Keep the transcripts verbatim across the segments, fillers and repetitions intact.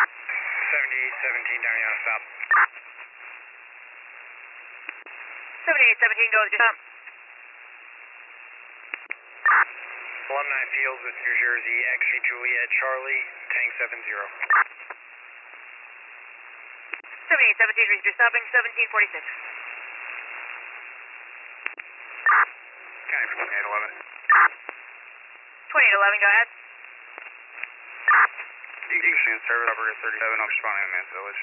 seventy-eight seventeen, down on a stop. seventy-eight seventeen, go with your stop. Alumni Fields with New Jersey, X Juliet Charlie, Tank seven zero. seventy-eight seventeen, reach your stopping, seventeen forty-six. County for twenty-eight eleven. twenty-eight eleven, go ahead. You can service over at thirty-seven, I'm responding to Man's Village.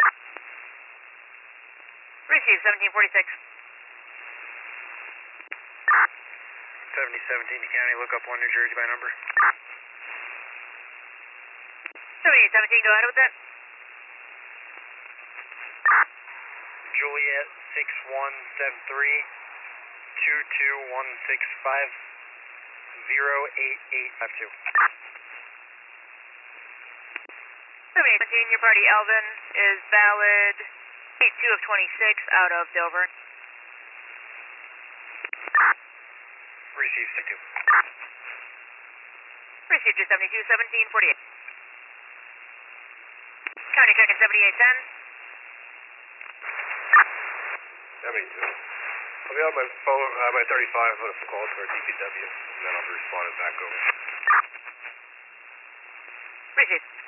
Receive, seventeen forty-six. seventy seventeen to County, look up one New Jersey by number. seventy-eight seventeen, go ahead with that. Juliet six one seven three, two two one six five, zero eight eight five two. seventy-eight seventeen, your party Elvin is valid eight two of twenty-six out of Dover. Receive six two. Received to seventy-two seventeen forty-eight. County checking seventy-eight ten. seventy-two. I'll be on my phone, uh, my thirty-five on a call for D P W, and then I'll be responding back over. Received.